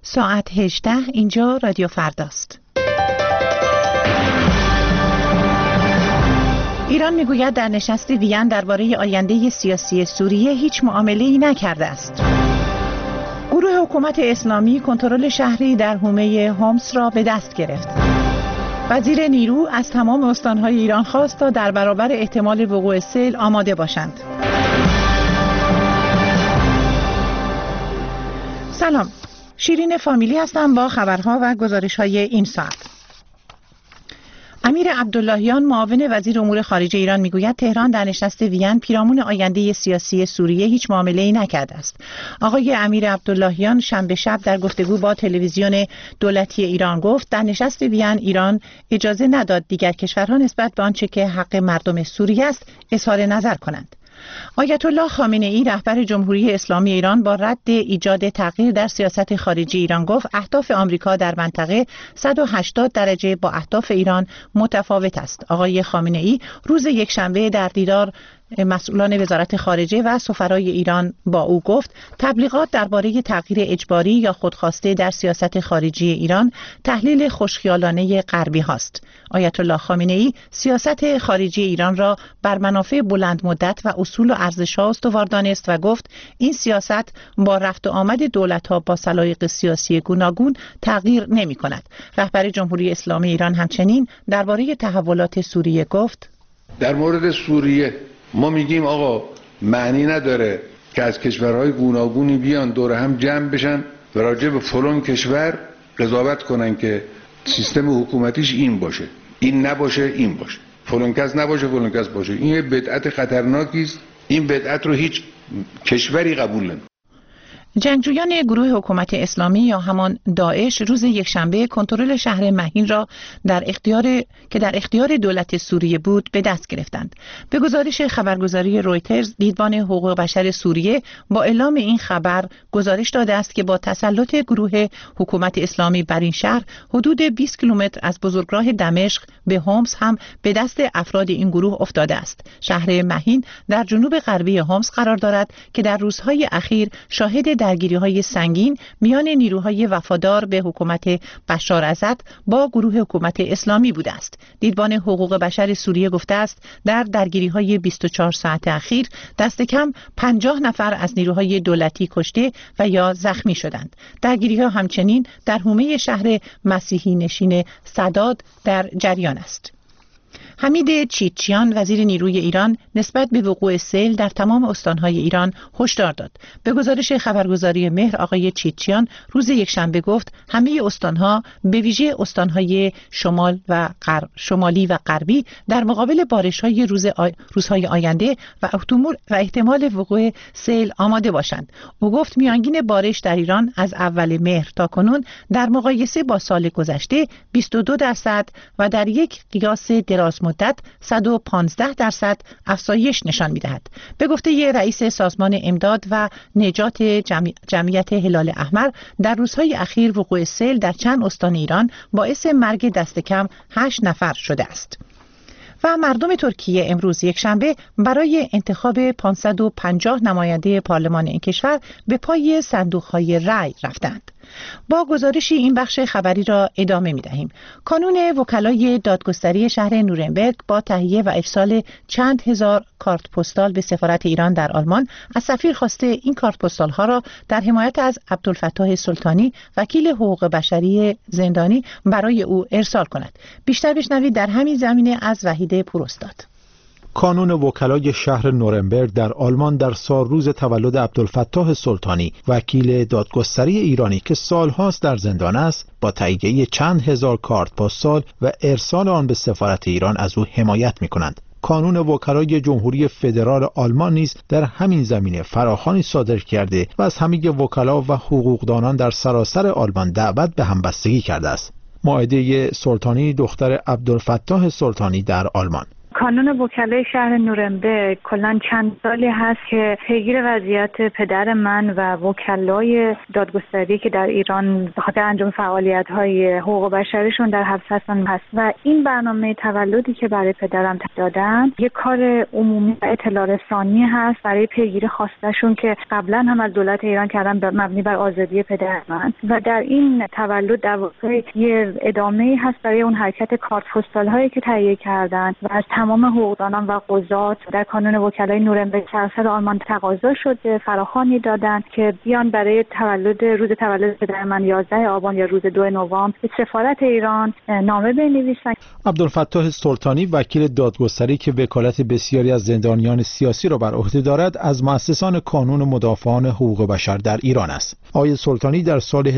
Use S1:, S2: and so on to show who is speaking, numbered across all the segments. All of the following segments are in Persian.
S1: ساعت 18 اینجا رادیو فرداست. ایران میگوید در نشست وین درباره آینده سیاسی سوریه هیچ معامله‌ای نکرده است. گروه حکومت اسلامی کنترل شهری در حومه هومس را به دست گرفت. وزیر نیرو از تمام استان‌های ایران خواست تا در برابر احتمال وقوع سیل آماده باشند. سلام، شیرین فامیلی هستم با خبرها و گزارش‌های این ساعت. امیر عبداللهیان معاون وزیر امور خارجه ایران میگوید تهران در نشست وین پیرامون آینده سیاسی سوریه هیچ معامله‌ای نکرده است. آقای امیر عبداللهیان شنبه شب در گفتگو با تلویزیون دولتی ایران گفت در نشست وین ایران اجازه نداد دیگر کشورها نسبت به آنچه که حق مردم سوریه است اظهار نظر کنند. آیت الله خامنه ای رهبر جمهوری اسلامی ایران با رد ایجاد تغییر در سیاست خارجی ایران گفت اهداف آمریکا در منطقه 180 درجه با اهداف ایران متفاوت است. آقای خامنه ای روز یکشنبه در دیدار مسئولان وزارت خارجه و سفرای ایران با او گفت تبلیغات درباره تغییر اجباری یا خودخواسته در سیاست خارجی ایران تحلیل خوشخیالانه غربی هاست. آیت الله خامنه ای سیاست خارجی ایران را بر منافع بلند مدت و اصول و ارزش‌ها استوار دانست و گفت این سیاست با رفت و آمد دولت‌ها با سلایق سیاسی گوناگون تغییر نمی‌کند. رهبر جمهوری اسلامی ایران همچنین درباره تحولات سوریه گفت
S2: در مورد سوریه ما میگیم آقا معنی نداره که از کشورهای گوناگونی بیان دور هم جمع بشن و راجع به فلان کشور قضاوت کنن که سیستم حکومتیش این باشه، این نباشه، این باشه، فلان کس نباشه، فلان کس باشه. این یه بدعت خطرناکی است. این بدعت رو هیچ کشوری قبول نمی‌کنه.
S1: جنگجویان گروه حکومت اسلامی یا همان داعش روز یکشنبه کنترل شهر مهین را در اختیار دولت سوریه بود به دست گرفتند. به گزارش خبرگزاری رویترز دیدبان حقوق بشر سوریه با اعلام این خبر گزارش داده است که با تسلط گروه حکومت اسلامی بر این شهر حدود 20 کیلومتر از بزرگراه دمشق به هومس هم به دست افراد این گروه افتاده است. شهر مهین در جنوب غربی هومس قرار دارد که در روزهای اخیر شاهد درگیری‌های سنگین میان نیروهای وفادار به حکومت بشار اسد با گروه حکومت اسلامی بوده است. دیدبان حقوق بشر سوریه گفته است در درگیری‌های 24 ساعت اخیر دست کم 50 نفر از نیروهای دولتی کشته و یا زخمی شدند. درگیری‌ها همچنین در حومه شهر مسیحی نشین سداد در جریان است. حمید چیچیان وزیر نیروی ایران نسبت به وقوع سیل در تمام استانهای ایران هشدار داد. به گزارش خبرگزاری مهر آقای چیچیان روز یکشنبه گفت همه استانها به ویژه استانهای شمالی و غربی در مقابل بارش‌های روزهای آینده و احتمال وقوع سیل آماده باشند. او گفت میانگین بارش در ایران از اول مهر تا کنون در مقایسه با سال گذشته 22% و در یک قیاس دراز مدت 115% افزایش نشان می‌دهد. به گفته رئیس سازمان امداد و نجات جمعیت هلال احمر در روزهای اخیر وقوع سیل در چند استان ایران باعث مرگ دست کم 8 نفر شده است. و مردم ترکیه امروز یکشنبه برای انتخاب 550 نماینده پارلمان این کشور به پای صندوق‌های رای رفتند. با گزارشی این بخش خبری را ادامه می دهیم. کانون وکلای دادگستری شهر نورنبرگ با تهیه و ارسال چند هزار کارت پستال به سفارت ایران در آلمان از سفیر خواسته این کارت پستال ها را در حمایت از عبدالفتاح سلطانی وکیل حقوق بشری زندانی برای او ارسال کند. بیشتر بشنوید در همین زمینه از وحید پوراستاد.
S3: کانون وکلای شهر نورنبرگ در آلمان در سالروز تولد عبدالفتاح سلطانی وکیل دادگستری ایرانی که سالهاست در زندان است با تهیه چند هزار کارت پستال و ارسال آن به سفارت ایران از او حمایت می‌کنند. کانون وکلای جمهوری فدرال آلمان نیز در همین زمینه فراخوانی صادر کرده و از همه وکلا و حقوقدانان در سراسر آلمان دعوت به همبستگی کرده است. مائده سلطانی دختر عبدالفتاح سلطانی در آلمان.
S4: کانون وکلای شهر نورنبرگ کلاً چند سالی هست که پیگیر وضعیت پدر من و وکلای دادگستری که در ایران به خاطر انجام فعالیت‌های حقوق بشریشون در حبس هستن هست و این برنامه تولدی که برای پدرم دادن یک کار عمومی و اطلاع رسانی هست برای پیگیری خواستشون که قبلا هم از دولت ایران کردن مبنی بر آزادی پدر من و در این تولد در واقع یه ادامه‌ای هست برای اون حرکت کارت پستال‌هایی که تهیه کردن و از تمام حقوقدانان و قضات در کانون وکلای نورنبرگ سراسر آلمان تقاضا شده فراخوانی دادن که بیان برای روز تولد پدر من 11 آبان یا روز 2 نوامبر به سفارت ایران نامه بنویسن.
S3: عبدالفتاح سلطانی وکیل دادگستری که وکالت بسیاری از زندانیان سیاسی را بر عهده دارد از مؤسسان کانون مدافعان حقوق بشر در ایران است. آقای سلطانی در سال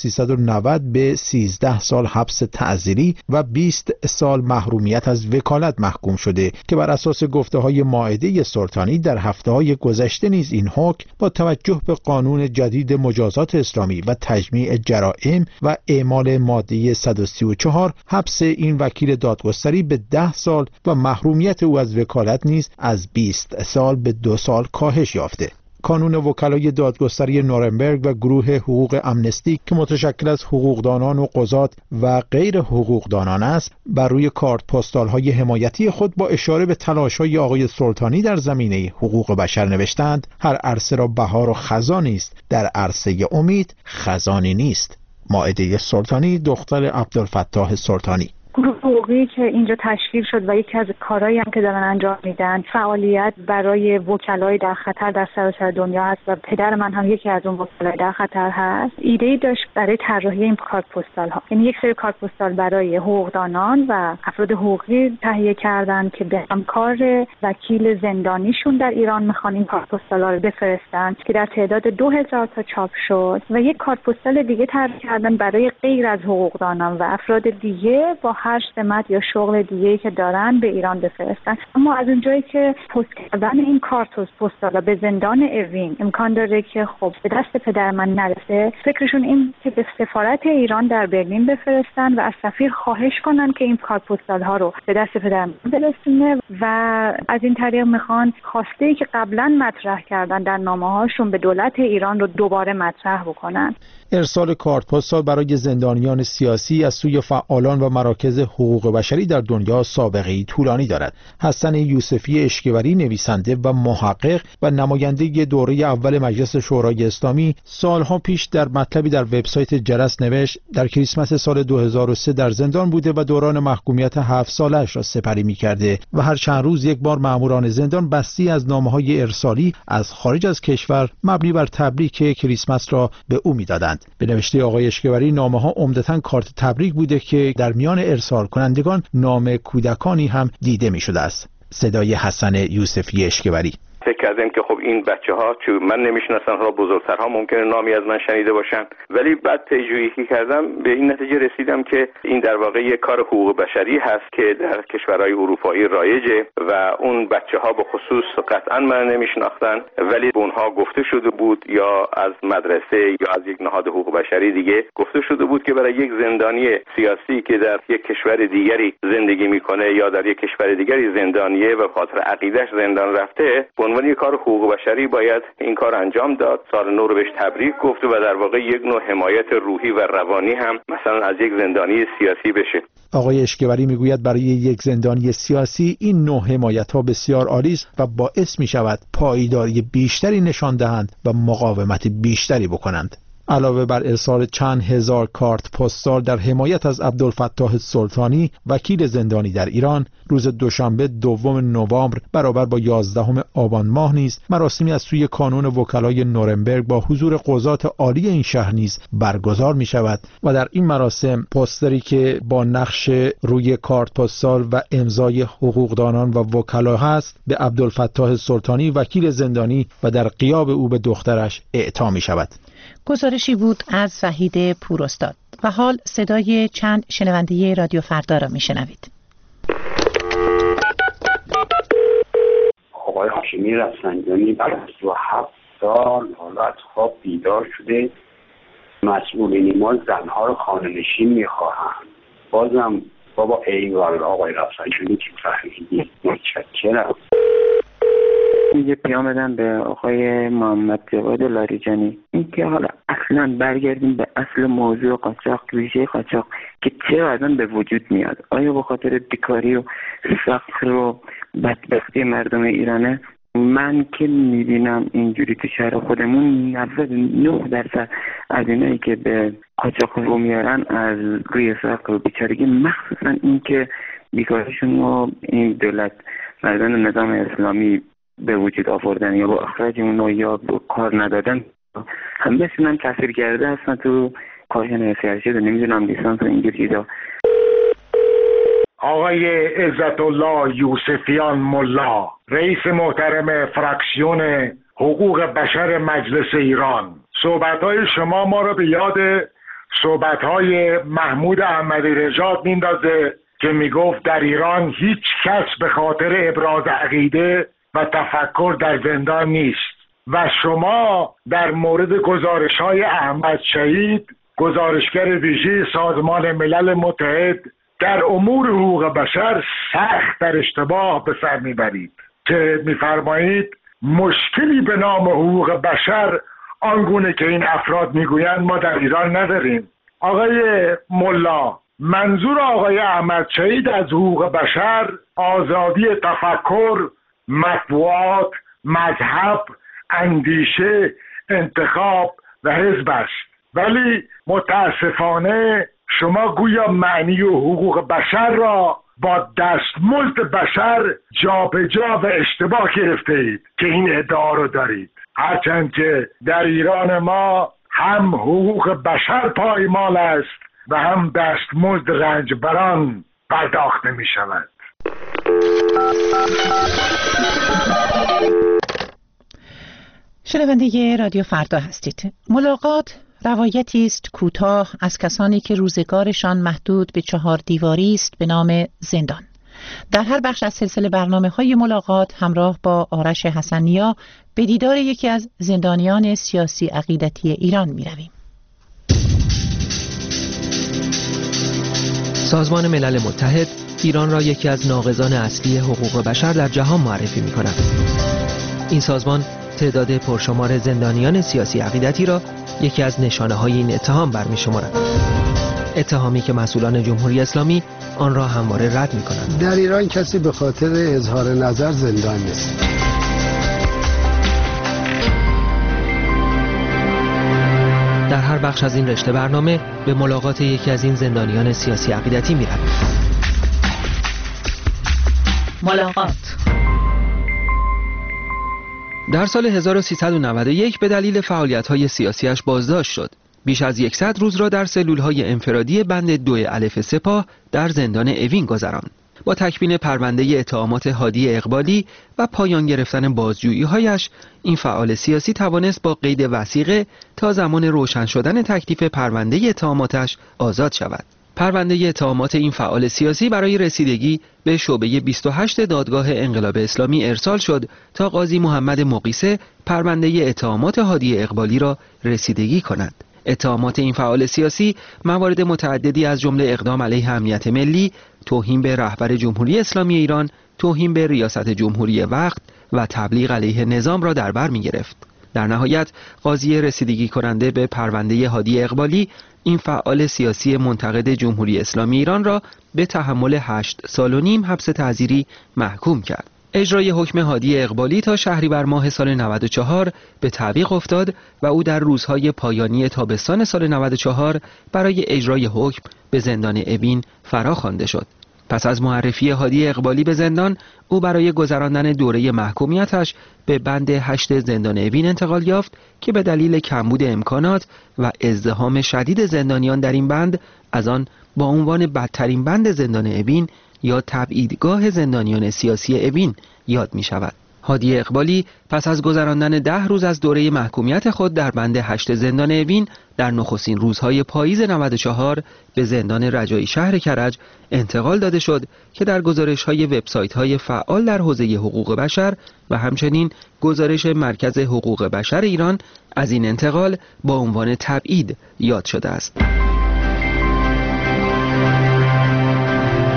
S3: 1390 به 13 سال حبس تعزیری و 20 سال محرومیت از وکالت محکوم شده که بر اساس گفته‌های مائده سلطانی در هفته‌های گذشته نیز این حکم با توجه به قانون جدید مجازات اسلامی و تجمیع جرائم و اعمال ماده 134 حبس این وکیل دادگستری به 10 سال و محرومیت او از وکالت نیز از 20 سال به 2 سال کاهش یافته. کانون وکلای دادگستری نورنبرگ و گروه حقوق امنستی که متشکل از حقوقدانان و قضات و غیر حقوقدانان است بر روی کارت پستال‌های حمایتی خود با اشاره به تلاش‌های آقای سلطانی در زمینه حقوق بشر نوشتند هر عرصه را بهار و خزانی است، در عرصه امید خزانی نیست. مائده سلطانی دختر عبدالفتاح سلطانی.
S4: گروه حقوقی که اینجا تشکیل شد و یکی از کارهایی هم که دارن انجام میدن فعالیت برای وکلای در خطر در سراسر دنیا هست و پدر من هم یکی از اون وکلای در خطر هست. ایده‌ای داشت برای طراحی این کارت پستال ها، یعنی یک سری کارت پستال برای حقوقدانان و افراد حقوقی تهیه کردن که به همکار وکیل زندانیشون در ایران میخوان این کارت پستال ها رو بفرستن که در تعداد 2000 تا چاپ شد و یک کارت پستال دیگه طراحی کردن برای غیر از حقوقدانان و افراد دیگه با هر سمت یا شغل دیگه‌ای که دارن به ایران بفرستن. اما از اونجایی که پست کردن این کارت پستالا به زندان اوین امکان داره که خب به دست پدر من نرسه، فکرشون این که به سفارت ایران در برلین بفرستن و از سفیر خواهش کنن که این کارت پستال ها رو به دست پدر من برسونه و از این طریق میخوان خواسته‌ای که قبلا مطرح کردن در نامه‌هاشون به دولت ایران رو دوباره مطرح بکنن.
S3: ارسال کارت پستال برای زندانیان سیاسی از سوی فعالان و مراکز حقوق بشری در دنیا سابقه‌ای طولانی دارد. حسن یوسفی اشکوری نویسنده و محقق و نماینده دوره اول مجلس شورای اسلامی سالها پیش در مطلبی در وبسایت جرس نوشت در کریسمس سال 2003 در زندان بوده و دوران محکومیت 7 سالش را سپری می‌کرده و هر چند روز یک بار مأموران زندان بستی از نامه‌های ارسالی از خارج از کشور مبنی بر تبریک کریسمس را به او می‌دادند. به نوشته آقای اشکوری نامه‌ها عمدتاً کارت تبریک بوده که در میان ارسال کنندگان نام کودکانی هم دیده می‌شده است. صدای حسن یوسفی اشکوری.
S5: فکر کردم که خب این بچه‌ها چون من نمیشناسن ها بزرگترها ممکنه نامی از من شنیده باشن، ولی بعد پیجویی کردم به این نتیجه رسیدم که این در واقع یک کار حقوق بشری هست که در کشورهای اروپایی رایجه و اون بچه‌ها به خصوص قطعا من نمیشناختن، ولی به اونها گفته شده بود یا از مدرسه یا از یک نهاد حقوق بشری دیگه گفته شده بود که برای یک زندانی سیاسی که در یک کشور دیگری زندگی میکنه یا در یک کشور دیگری زندانیه و خاطر عقیده‌اش زندان رفته عنوان یک کار حقوق بشری باید این کار انجام داد. سال نو رو بهش تبریک گفت و در واقع یک نوع حمایت روحی و روانی هم مثلا از یک زندانی سیاسی بشه.
S3: آقای اشکوری میگوید برای یک زندانی سیاسی این نوع حمایت‌ها بسیار عالی است و باعث می‌شود پایداری بیشتری نشان دهند و مقاومت بیشتری بکنند. علاوه بر ارسال چند هزار کارت پستال در حمایت از عبدالفتاح سلطانی وکیل زندانی در ایران، روز دوشنبه 2 نوامبر برابر با 11 آبان ماه نیز مراسمی از سوی کانون وکلای نورنبرگ با حضور قضات عالی این شهر نیز برگزار می شود و در این مراسم پوستری که با نقش روی کارت پستال و امضای حقوقدانان و وکلا هست به عبدالفتاح سلطانی وکیل زندانی و در غیاب او به دخترش اعطا می شود.
S1: گزارشی بود از وحید پوراستاد. و حال صدای چند شنونده رادیو فردا را میشنوید.
S6: آقای هاشمی رفسنجانی بعد از 37 سال حالا از خواب بیدار شده. مسئولین ما زنها رو خانه‌نشین میخواهند. بازم بابا ایوال آقای رفسنجانی که فهمیدی. متشکرم.
S7: یه پیام بدم به آقای محمد جواد لاریجانی، اینکه حالا اصلا برگردیم به اصل موضوع قاچاق، ویژه قاچاق که چرا به وجود میاد. آیا به خاطر بیکاری و فقر و بدبختی مردم ایرانه؟ من که میبینم اینجوری تو شهر خودمون 99% از اینایی که به قاچاق رو میارن از روی فقر و بیچارگی، مخصوصا اینکه بیکاریشون و این دولت مردان نظام اسلامی به وجود آوردن یا با اخراج اونو یا با کار ندادن همه‌شون هم تاثیر کرده هستن تو کارشون سیاسی و نمیدونم لیسانس و اینجور چیزا.
S8: آقای عزت الله یوسفیان ملا، رئیس محترم فراکسیون حقوق بشر مجلس ایران، صحبت‌های شما ما رو به یاد صحبت‌های محمود احمدی نژاد میندازه که میگفت در ایران هیچ کس به خاطر ابراز عقیده و تفکر در زندان نیست و شما در مورد گزارش‌های احمد شهید، گزارشگر ویژه سازمان ملل متحد در امور حقوق بشر، سخت در اشتباه به سر میبرید که میفرمایید مشکلی به نام حقوق بشر آنگونه که این افراد میگویند ما در ایران نداریم. آقای ملا، منظور آقای احمد شهید از حقوق بشر آزادی تفکر، مطبوعات، مذهب، اندیشه، انتخاب و حزب است، ولی متاسفانه شما گویا معنی و حقوق بشر را با دستمزد بشر جابجا و اشتباه گرفته اید که این ادعا رو دارید، هرچند که در ایران ما هم حقوق بشر پایمال است و هم دستمزد رنجبران پرداخت نمی شود.
S1: شنونده رادیو فردا هستید. ملاقات روایتی است کوتاه از کسانی که روزگارشان محدود به 4 دیواری است به نام زندان. در هر بخش از سلسله برنامه‌های ملاقات همراه با آرش حسنیا به دیدار یکی از زندانیان سیاسی عقیدتی ایران می‌رویم.
S9: سازمان ملل متحد ایران را یکی از ناقضان اصلی حقوق بشر در جهان معرفی می‌کند. این سازمان تعداد پرشمار زندانیان سیاسی عقیدتی را یکی از نشانه‌های این اتهام برمی‌شمارد. اتهامی که مسئولان جمهوری اسلامی آن را همواره رد می‌کنند.
S10: در ایران کسی به خاطر اظهار نظر زندان نیست.
S9: در هر بخش از این رشته برنامه به ملاقات یکی از این زندانیان سیاسی عقیدتی می‌رویم.
S1: ملاقات.
S9: در سال 1391 به دلیل فعالیت‌های سیاسیش بازداشت شد. بیش از 100 روز را در سلول‌های انفرادی بند 2 الف سپاه در زندان اوین گذراند. با تکمیل پرونده اتهامات هادی اقبالی و پایان گرفتن بازجویی‌هایش، این فعال سیاسی توانست با قید وثیقه تا زمان روشن شدن تکلیف پرونده اتهاماتش آزاد شود. پرونده اتهامات این فعال سیاسی برای رسیدگی به شعبه 28 دادگاه انقلاب اسلامی ارسال شد تا قاضی محمد مقیسه پرونده اتهامات هادی اقبالی را رسیدگی کند. اتهامات این فعال سیاسی موارد متعددی از جمله اقدام علیه امنیت ملی، توهین به رهبر جمهوری اسلامی ایران، توهین به ریاست جمهوری وقت و تبلیغ علیه نظام را در بر می‌گرفت. در نهایت قاضی رسیدگی کننده به پرونده هادی اقبالی این فعال سیاسی منتقد جمهوری اسلامی ایران را به تحمل 8 سال و نیم حبس تعزیری محکوم کرد. اجرای حکم هادی اقبالی تا شهریور ماه سال 94 به تعویق افتاد و او در روزهای پایانی تابستان سال 94 برای اجرای حکم به زندان اوین فرا خوانده شد. پس از معرفی هادی اقبالی به زندان، او برای گذراندن دوره محکومیتش به بند 8 زندان اوین انتقال یافت که به دلیل کمبود امکانات و ازدحام شدید زندانیان در این بند از آن با عنوان بدترین بند زندان اوین یا تبعیدگاه زندانیان سیاسی اوین یاد می شود. هادی اقبالی پس از گذراندن 10 روز از دوره محکومیت خود در بند 8 زندان اوین در نخستین روزهای پاییز 94 به زندان رجایی شهر کرج انتقال داده شد که در گزارش‌های وبسایت‌های فعال در حوزه حقوق بشر و همچنین گزارش مرکز حقوق بشر ایران از این انتقال با عنوان تبعید یاد شده است.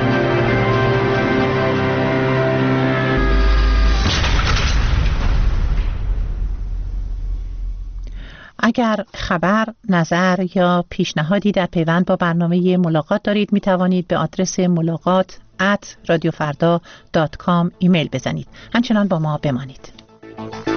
S1: اگر خبر، نظر یا پیشنهادی در پیوند با برنامه ملاقات دارید می توانید به آدرس ملاقات@radiofarda.com ایمیل بزنید. همچنان با ما بمانید.